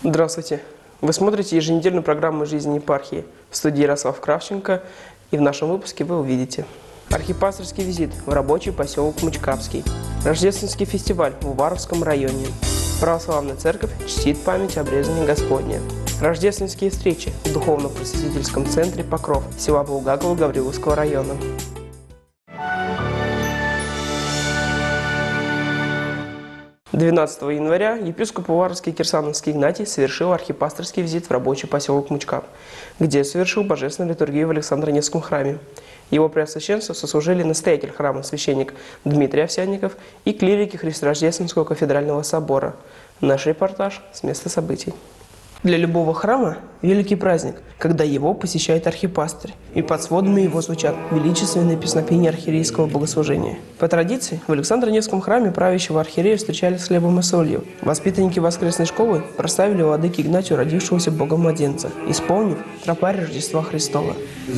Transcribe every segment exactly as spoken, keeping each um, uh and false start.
Здравствуйте! Вы смотрите еженедельную программу «Жизнь епархии». В студии Ярослав Кравченко, и в нашем выпуске вы увидите архипасторский визит в рабочий поселок Мучкапский, рождественский фестиваль в Уваровском районе, православная церковь чтит память обрезания Господня, рождественские встречи в духовно-просветительском центре «Покров» села Булгаково Гавриловского района. двенадцатого января епископ Уваровский Кирсановский Игнатий совершил архипасторский визит в рабочий поселок Мучкап, где совершил божественную литургию в Александро-Невском храме. Его преосвященство сослужили настоятель храма священник Дмитрий Овсянников и клирики Христорождественского кафедрального собора. Наш репортаж с места событий. Для любого храма великий праздник, когда его посещает архипастырь, и под сводами его звучат величественные песнопения архиерейского богослужения. По традиции, в Александро-Невском храме правящего архиерея встречали с хлебом и солью. Воспитанники воскресной школы прославили владыке Игнатию родившегося Богом младенца, исполнив тропарь Рождества Христова.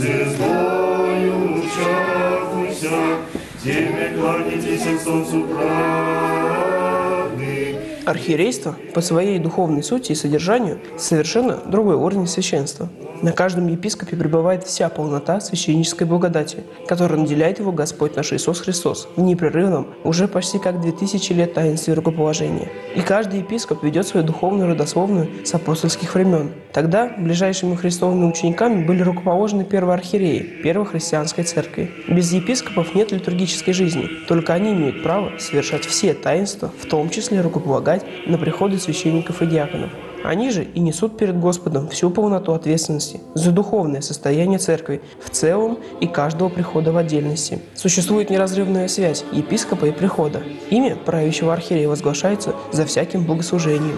Архиерейство по своей духовной сути и содержанию совершенно другой уровень священства. На каждом епископе пребывает вся полнота священнической благодати, которой наделяет его Господь наш Иисус Христос в непрерывном, уже почти как две тысячи лет таинстве рукоположения. И каждый епископ ведет свою духовную родословную с апостольских времен. Тогда ближайшими христовыми учениками были рукоположены первые архиереи первой христианской церкви. Без епископов нет литургической жизни, только они имеют право совершать все таинства, в том числе рукополагать на приходы священников и диаконов. Они же и несут перед Господом всю полноту ответственности за духовное состояние церкви в целом и каждого прихода в отдельности. Существует неразрывная связь епископа и прихода. Имя правящего архиерея возглашается за всяким богослужением.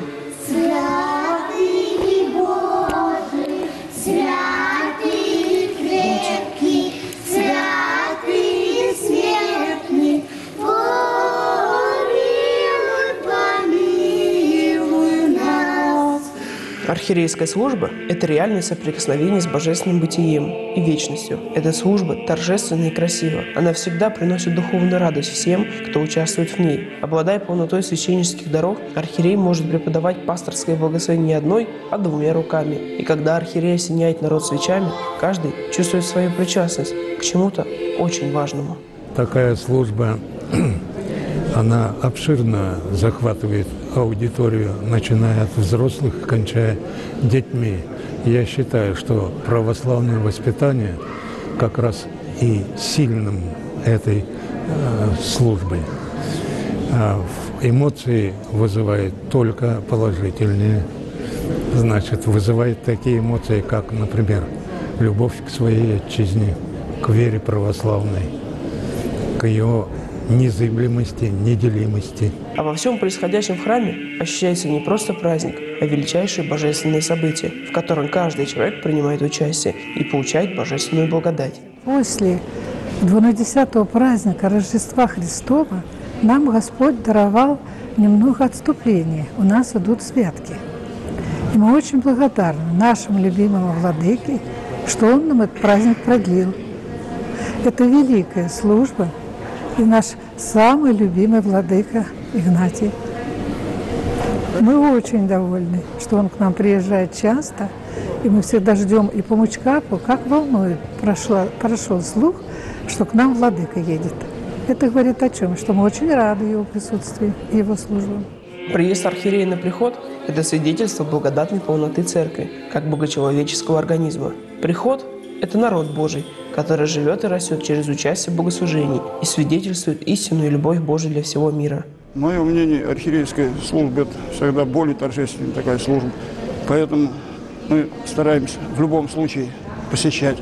Архиерейская служба – это реальное соприкосновение с божественным бытием и вечностью. Эта служба торжественна и красива. Она всегда приносит духовную радость всем, кто участвует в ней. Обладая полнотой священнических даров, архиерей может преподавать пасторское благословение не одной, а двумя руками. И когда архиерей осеняет народ свечами, каждый чувствует свою причастность к чему-то очень важному. Такая служба, она обширно захватывает аудиторию, начиная от взрослых, кончая детьми. Я считаю, что православное воспитание как раз и сильным этой э, службы. А эмоции вызывает только положительные. Значит, вызывает такие эмоции, как, например, любовь к своей отчизне, к вере православной, к ее незыблемости, неделимости. А во всем происходящем в храме ощущается не просто праздник, а величайшее божественное событие, в котором каждый человек принимает участие и получает божественную благодать. После двунадесятого праздника Рождества Христова нам Господь даровал немного отступления. У нас идут святки. И мы очень благодарны нашему любимому владыке, что он нам этот праздник продлил. Это великая служба, и наш самый любимый владыка Игнатий. Мы очень довольны, что он к нам приезжает часто, и мы всегда ждем и по Мучкапу, как волной прошла, прошел слух, что к нам владыка едет. Это говорит о чем? Что мы очень рады его присутствию и его службам. Приезд архиерея на приход – это свидетельство благодатной полноты церкви, как богочеловеческого организма. Приход – это народ Божий, который живет и растет через участие в богослужении и свидетельствует истинную любовь Божию для всего мира. Мое мнение, архиерейская служба – это всегда более торжественная такая служба. Поэтому мы стараемся в любом случае посещать.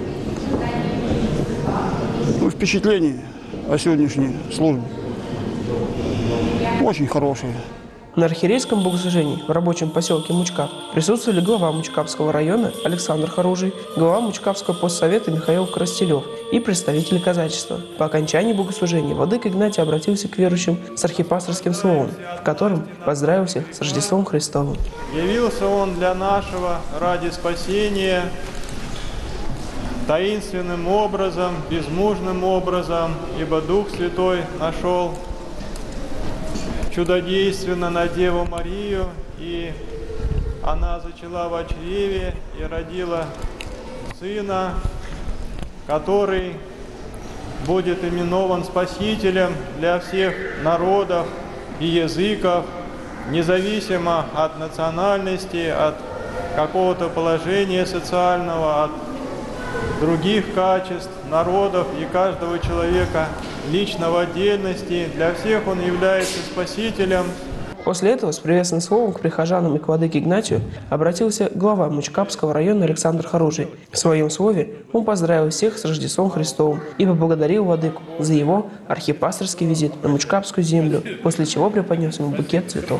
Ну, впечатление о сегодняшней службе очень хорошее. На архиерейском богослужении в рабочем поселке Мучкап присутствовали глава Мучкапского района Александр Харужий, глава Мучкапского постсовета Михаил Коростелев и представители казачества. По окончании богослужения владыка Игнатий обратился к верующим с архипасторским словом, в котором поздравил всех с Рождеством Христовым. Явился Он для нашего ради спасения таинственным образом, безмужным образом, ибо Дух Святой нашел чудодейственно на Деву Марию и она зачала в чреве и родила сына, который будет именован Спасителем для всех народов и языков, независимо от национальности, от какого-то положения социального, от других качеств, народов и каждого человека лично в отдельности. Для всех он является Спасителем. После этого с приветственным словом к прихожанам и к владыке Игнатию обратился глава Мучкапского района Александр Хоружий. В своем слове он поздравил всех с Рождеством Христовым и поблагодарил владыку за его архипасторский визит на Мучкапскую землю, после чего преподнес ему букет цветов.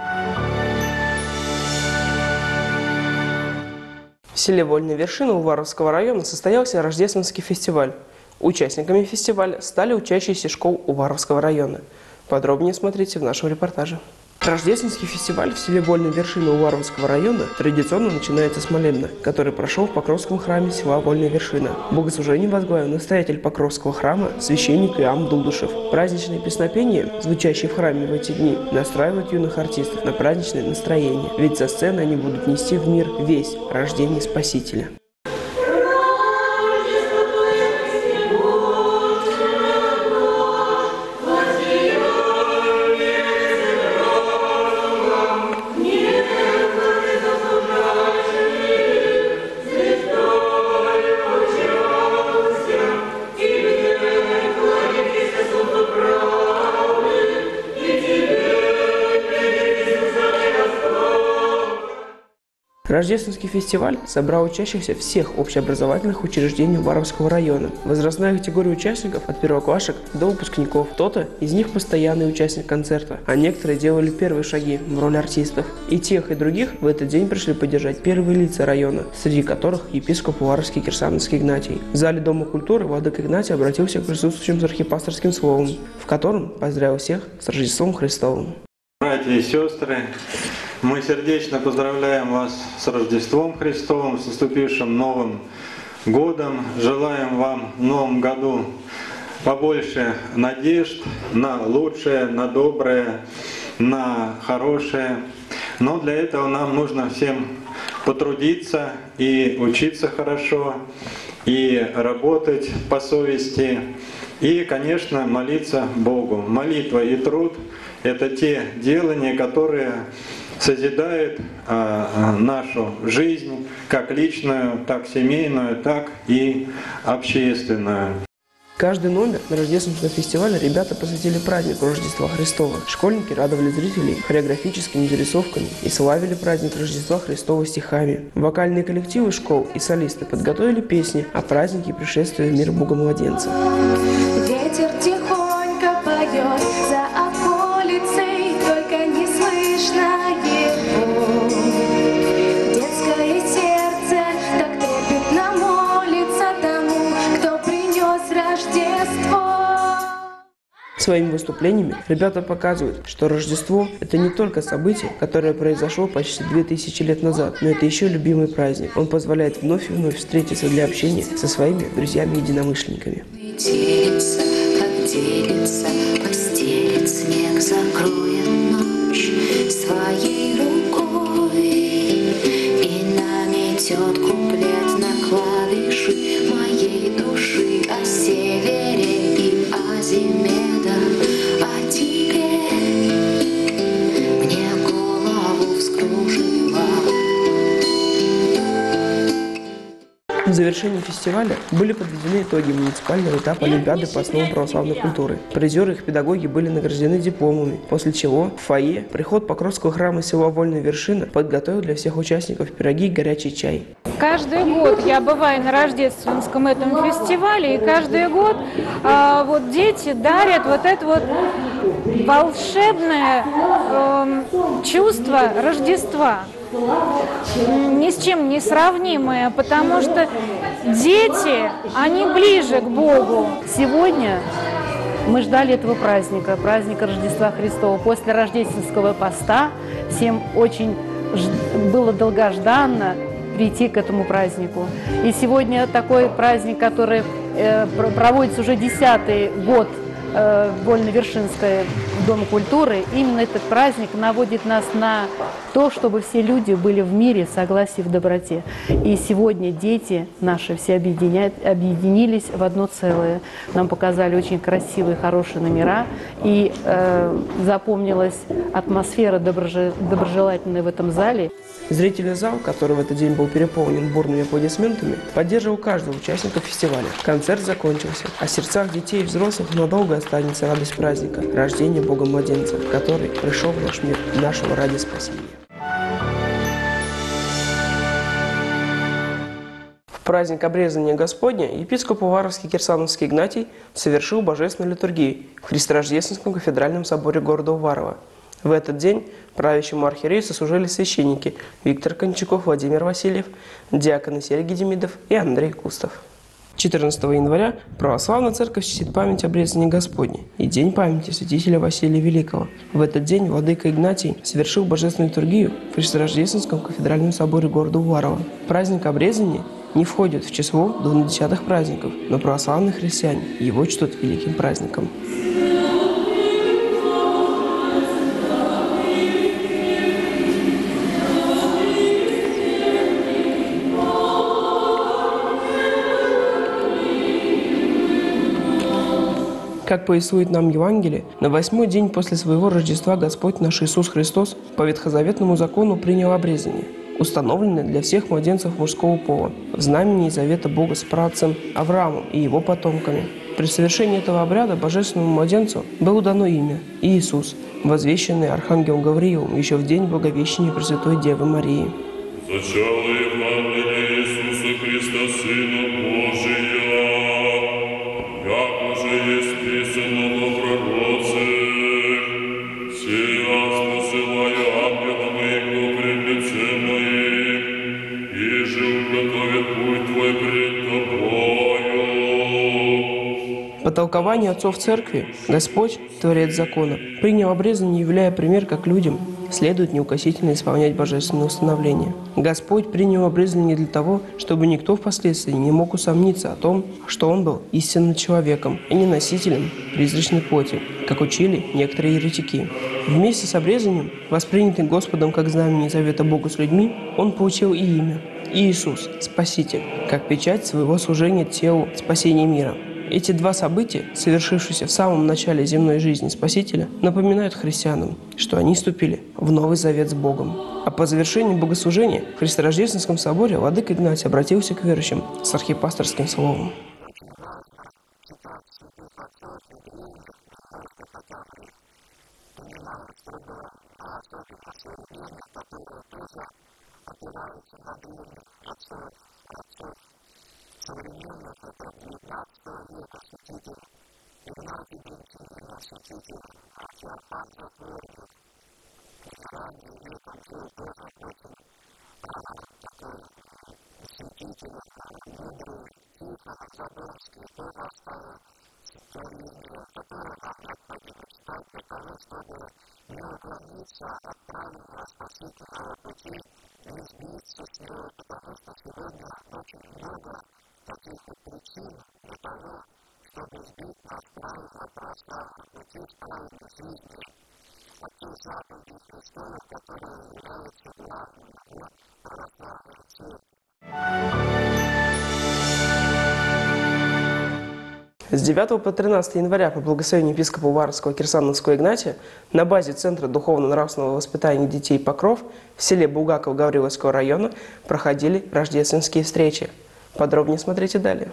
В селе Вольная Вершина Уваровского района состоялся рождественский фестиваль. Участниками фестиваля стали учащиеся школ Уваровского района. Подробнее смотрите в нашем репортаже. Рождественский фестиваль в селе Вольная Вершина Уваровского района традиционно начинается с молебна, который прошел в Покровском храме села Вольная Вершина. Богослужение возглавил настоятель Покровского храма, священник Иоанн Дулдышев. Праздничные песнопения, звучащие в храме в эти дни, настраивают юных артистов на праздничное настроение, ведь со сцены они будут нести в мир весть рождения Спасителя. Рождественский фестиваль собрал учащихся всех общеобразовательных учреждений Уваровского района. Возрастная категория участников от первоклашек до выпускников. Кто-то из них постоянный участник концерта, а некоторые делали первые шаги в роли артистов. И тех, и других в этот день пришли поддержать первые лица района, среди которых епископ Уваровский Кирсановский Игнатий. В зале Дома культуры владыка Игнатий обратился к присутствующим с архипасторским словом, в котором поздравил всех с Рождеством Христовым. Братья и сестры, мы сердечно поздравляем вас с Рождеством Христовым, с наступившим Новым годом. Желаем вам в Новом году побольше надежд на лучшее, на доброе, на хорошее. Но для этого нам нужно всем потрудиться и учиться хорошо, и работать по совести, и, конечно, молиться Богу. Молитва и труд – это те делания, которые созидают а, нашу жизнь, как личную, так семейную, так и общественную. Каждый номер на рождественском фестивале ребята посвятили празднику Рождества Христова. Школьники радовали зрителей хореографическими зарисовками и славили праздник Рождества Христова стихами. Вокальные коллективы школ и солисты подготовили песни о празднике пришествия в мир Бога-младенца. Ветер тихонько поет за околицей, только не слышно его. Детское сердце так трепетно молится тому, кто принес Рождество. Своими выступлениями ребята показывают, что Рождество – это не только событие, которое произошло почти две тысячи лет назад, но это еще любимый праздник. Он позволяет вновь и вновь встретиться для общения со своими друзьями-единомышленниками. Делится, как делится, постелит снег, закроет ночь своей рукой и наметет куплет на клавиши моей души о севере и о зиме. А теперь мне голову вскружила. В завершении фестиваля были подведены итоги муниципального этапа Олимпиады по основам православной культуры. Призеры и их педагоги были награждены дипломами, после чего в фойе приход Покровского храма села Вольная Вершина подготовил для всех участников пироги и горячий чай. Каждый год я бываю на рождественском этом фестивале, и каждый год а, вот дети дарят вот это вот волшебное э, чувство Рождества, ни с чем не сравнимое, потому что дети, они ближе к Богу. Сегодня мы ждали этого праздника, праздника Рождества Христова. После рождественского поста всем очень было долгожданно прийти к этому празднику. И сегодня такой праздник, который э, проводится уже десятый год, э, Вольновершинское в Дом культуры, именно этот праздник наводит нас на то, чтобы все люди были в мире, в согласии, в доброте. И сегодня дети наши все объединяют, объединились в одно целое. Нам показали очень красивые, хорошие номера, и э, запомнилась атмосфера доброже, доброжелательная в этом зале. Зрительный зал, который в этот день был переполнен бурными аплодисментами, поддерживал каждого участника фестиваля. Концерт закончился, а в сердцах детей и взрослых надолго останется радость праздника – рождения Бога-младенца, который пришел в наш мир нашего ради спасения. В праздник обрезания Господня епископ Уваровский Кирсановский Игнатий совершил божественную литургию в Христорождественском кафедральном соборе города Уварово. В этот день правящему архиерею сослужили священники Виктор Кончаков, Владимир Васильев, диаконы Сергий Демидов и Андрей Кустов. четырнадцатого января Православная Церковь чтит память обрезания Господня и день памяти святителя Василия Великого. В этот день владыка Игнатий совершил божественную литургию в Христорождественском кафедральном соборе города Уварово. Праздник обрезания не входит в число двунадесятых праздников, но православные христиане его чтут великим праздником. Как повествует нам Евангелие, на восьмой день после своего Рождества Господь наш Иисус Христос по ветхозаветному закону принял обрезание, установленное для всех младенцев мужского пола, в знамении завета Бога с праотцем Авраамом и его потомками. При совершении этого обряда божественному младенцу было дано имя – Иисус, возвещенное архангелом Гавриилом еще в день Благовещения Пресвятой Девы Марии. Зачало Евангелие Иисуса Христа, Сына Божия, как уже есть писано во пророце, «Сия посылаю ангела моего пред лицем моим, и же уготовит путь твой пред тобою». По толкованию отцов церкви, Господь, Творец закона, принял обрезание, являя пример, как людям следует неукосительно исполнять божественное установление. Господь принял обрезание не для того, чтобы никто впоследствии не мог усомниться о том, что Он был истинным человеком и не носителем призрачной плоти, как учили некоторые еретики. Вместе с обрезанием, воспринятым Господом как знамение завета Бога с людьми, Он получил и имя – Иисус, Спаситель, как печать своего служения телу спасения мира. Эти два события, совершившиеся в самом начале земной жизни Спасителя, напоминают христианам, что они вступили в Новый Завет с Богом. А по завершении богослужения в Христорождественском соборе владыка Игнатий обратился к верующим с архипасторским словом. С девятого по тринадцатое января по благословению епископа Уваровского Кирсановского Игнатия на базе Центра духовно-нравственного воспитания детей «Покров» в селе Булгаково Гавриловского района проходили рождественские встречи. Подробнее смотрите далее.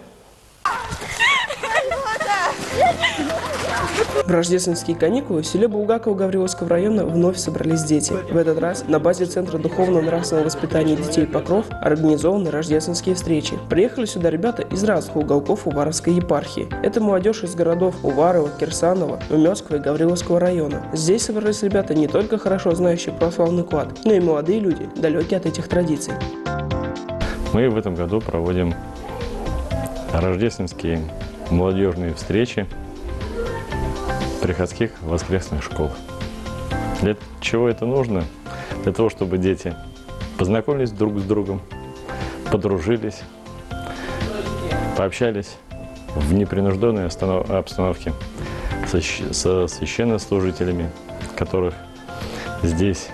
В рождественские каникулы в селе Булгаково Гавриловского района вновь собрались дети. В этот раз на базе Центра духовно-нравственного воспитания детей «Покров» организованы рождественские встречи. Приехали сюда ребята из разных уголков Уваровской епархии. Это молодежь из городов Уварово, Кирсаново, Умёцкого и Гавриловского района. Здесь собрались ребята не только хорошо знающие православный уклад, но и молодые люди, далекие от этих традиций. Мы в этом году проводим рождественские молодежные встречи приходских воскресных школ. Для чего это нужно? Для того, чтобы дети познакомились друг с другом, подружились, пообщались в непринужденной обстановке, со священнослужителями, которых здесь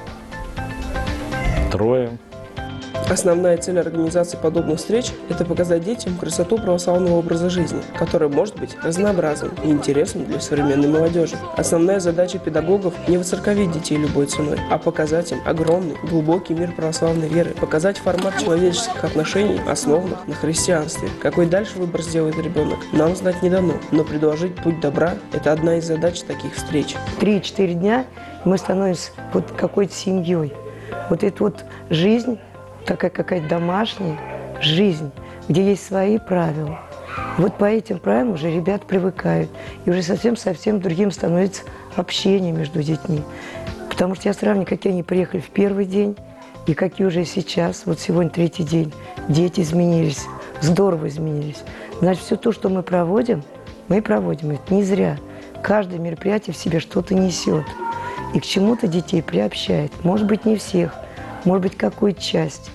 трое. Основная цель организации подобных встреч – это показать детям красоту православного образа жизни, который может быть разнообразным и интересным для современной молодежи. Основная задача педагогов – не воцерковить детей любой ценой, а показать им огромный, глубокий мир православной веры, показать формат человеческих отношений, основанных на христианстве. Какой дальше выбор сделает ребенок, нам знать не дано, но предложить путь добра – это одна из задач таких встреч. Три-четыре дня мы становимся вот какой-то семьей. Вот эта вот жизнь, такая какая-то домашняя жизнь, где есть свои правила. Вот по этим правилам уже ребята привыкают. И уже совсем-совсем другим становится общение между детьми. Потому что я сравниваю, какие они приехали в первый день и какие уже сейчас. Вот сегодня третий день. Дети изменились, здорово изменились. Значит, все то, что мы проводим, мы проводим это не зря. Каждое мероприятие в себе что-то несет. И к чему-то детей приобщает. Может быть, не всех, может быть, какую-то часть.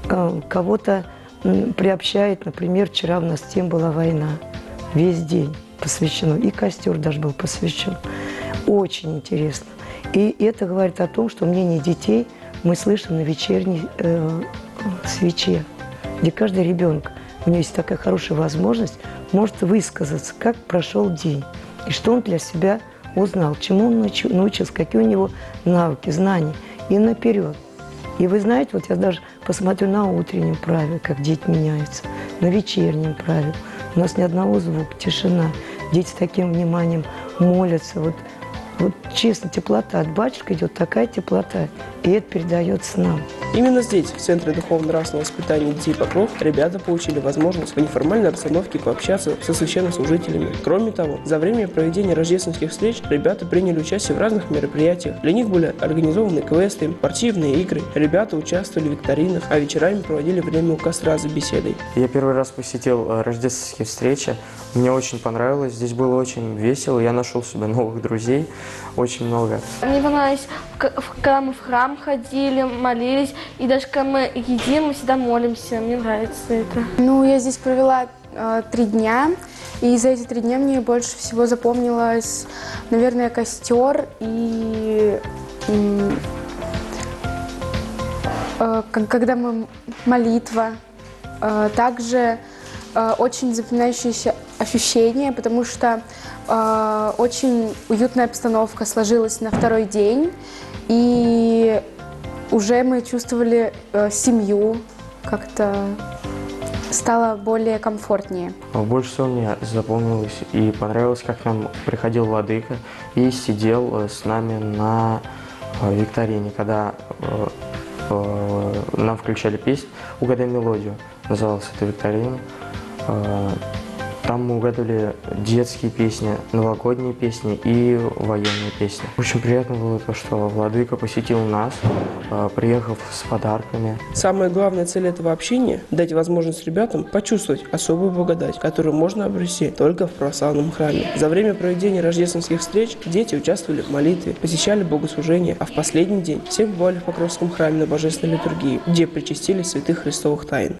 Кого-то приобщает, например, вчера у нас тем была война. Весь день посвящено, и костер даже был посвящен. Очень интересно. И это говорит о том, что мнение детей мы слышим на вечерней э, свече, где каждый ребенок, у него есть такая хорошая возможность, может высказаться, как прошел день, и что он для себя узнал, чему он научился, какие у него навыки, знания, и наперед. И вы знаете, вот я даже посмотрю на утреннем праве, как дети меняются, на вечернем праве. У нас ни одного звука, тишина. Дети с таким вниманием молятся. Вот, вот честно, теплота от батюшки идет, такая теплота, и это передается нам. Именно здесь, в Центре духовно-нравственного воспитания детей «Покров», ребята получили возможность в неформальной обстановке пообщаться со священнослужителями. Кроме того, за время проведения рождественских встреч ребята приняли участие в разных мероприятиях. Для них были организованы квесты, спортивные игры, ребята участвовали в викторинах, а вечерами проводили время у костра за беседой. Я первый раз посетил рождественские встречи. Мне очень понравилось, здесь было очень весело, я нашел себе новых друзей, очень много. Мне понравилось, когда мы в храм ходили, молились, и даже когда мы едим, мы всегда молимся. Мне нравится это. Ну, я здесь провела э, три дня, и за эти три дня мне больше всего запомнилось, наверное, костер и э, э, когда мы молитва. Э, также э, очень запоминающееся ощущение, потому что э, очень уютная обстановка сложилась на второй день, и уже мы чувствовали э, семью, как-то стало более комфортнее. Больше всего мне запомнилось и понравилось, как нам приходил владыка и сидел с нами на э, викторине, когда э, э, нам включали песню «Угадай мелодию», называлась эта викторина. Э, Там мы угадывали детские песни, новогодние песни и военные песни. Очень приятно было то, что владыка посетил нас, приехав с подарками. Самая главная цель этого общения – дать возможность ребятам почувствовать особую благодать, которую можно обрести только в православном храме. За время проведения рождественских встреч дети участвовали в молитве, посещали богослужения, а в последний день все бывали в Покровском храме на божественной литургии, где причастили святых христовых тайн.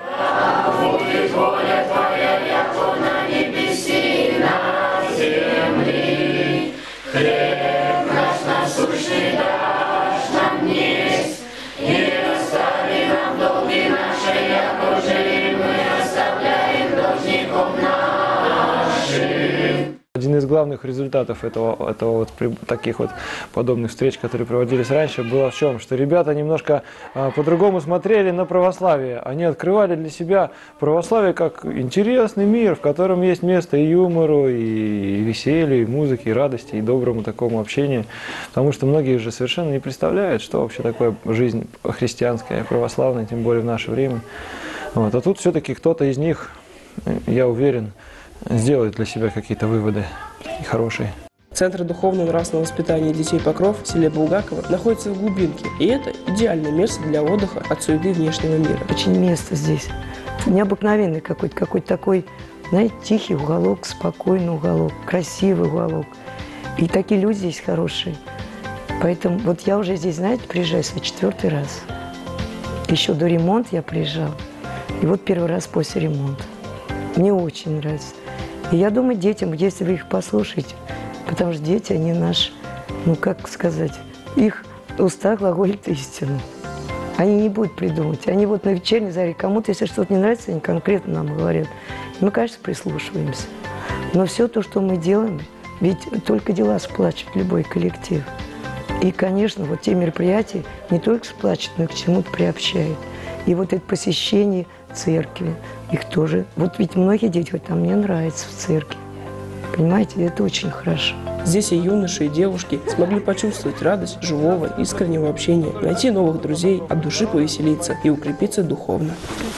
Один из главных результатов этого, этого вот, таких вот подобных встреч, которые проводились раньше, было в чем? Что ребята немножко а, по-другому смотрели на православие. Они открывали для себя православие как интересный мир, в котором есть место и юмору, и веселью, и музыке, и радости, и доброму такому общению. Потому что многие же совершенно не представляют, что вообще такое жизнь христианская, православная, тем более в наше время. Вот. А тут все-таки кто-то из них, я уверен, сделает для себя какие-то выводы хорошие. Центр духовно-нравственного воспитания детей «Покров» в селе Булгаково находится в глубинке, и это идеальное место для отдыха от суеты внешнего мира. Очень место здесь необыкновенный какой-то, какой-то такой, знаете, тихий уголок, спокойный уголок, красивый уголок. И такие люди здесь хорошие. Поэтому вот я уже здесь, знаете, приезжаю свой четвертый раз. Еще до ремонта я приезжала. И вот первый раз после ремонта. Мне очень нравится. И я думаю, детям, если вы их послушаете, Потому что дети, они наш, ну как сказать, их уста глаголят истину. Они не будут придумывать. Они вот на вечерней заре кому-то, если что-то не нравится, они конкретно нам говорят. Мы, конечно, прислушиваемся. Но все то, что мы делаем, ведь только дела сплачивают любой коллектив. И, конечно, вот те мероприятия не только сплачивают, но и к чему-то приобщают. И вот это посещение церкви, их тоже... Вот ведь многие дети говорят, а мне нравится в церкви. Понимаете, это очень хорошо. Здесь и юноши, и девушки смогли почувствовать радость живого, искреннего общения, найти новых друзей, от души повеселиться и укрепиться духовно.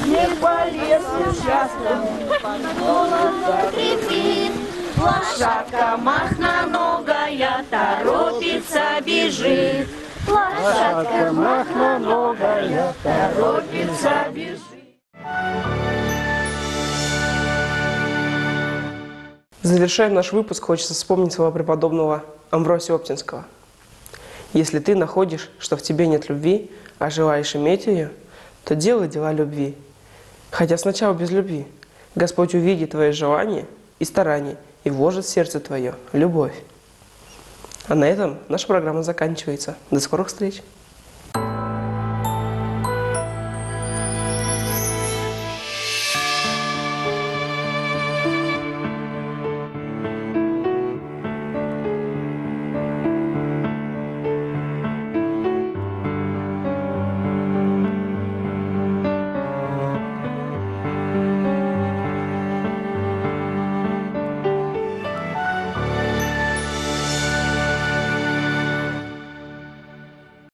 Лошадка махноногая торопится, бежит. Лошадка махноногая торопится, бежит. Завершая наш выпуск, хочется вспомнить слова преподобного Амвросия Оптинского. «Если ты находишь, что в тебе нет любви, а желаешь иметь ее, то делай дела любви. Хотя сначала без любви. Господь увидит твое желание и старание и вложит в сердце твое любовь». А на этом наша программа заканчивается. До скорых встреч!